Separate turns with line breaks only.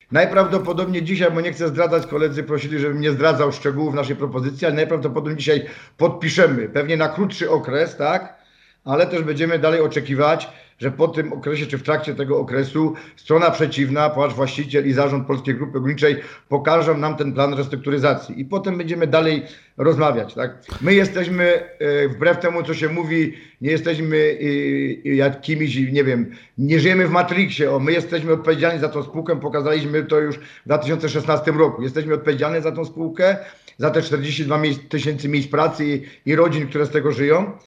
Najprawdopodobniej dzisiaj, bo nie chcę zdradzać, koledzy prosili, żebym nie zdradzał szczegółów naszej propozycji, ale najprawdopodobniej dzisiaj podpiszemy, pewnie na krótszy okres, tak? Ale też będziemy dalej oczekiwać, że po tym okresie, czy w trakcie tego okresu strona przeciwna, ponieważ właściciel i zarząd Polskiej Grupy Górniczej pokażą nam ten plan restrukturyzacji i potem będziemy dalej rozmawiać, tak? My jesteśmy, wbrew temu, co się mówi, nie jesteśmy jakimiś, nie wiem, nie żyjemy w Matrixie, my jesteśmy odpowiedzialni za tą spółkę, pokazaliśmy to już w 2016 roku. Jesteśmy odpowiedzialni za tą spółkę, za te 42 tysięcy miejsc pracy i rodzin, które z tego żyją.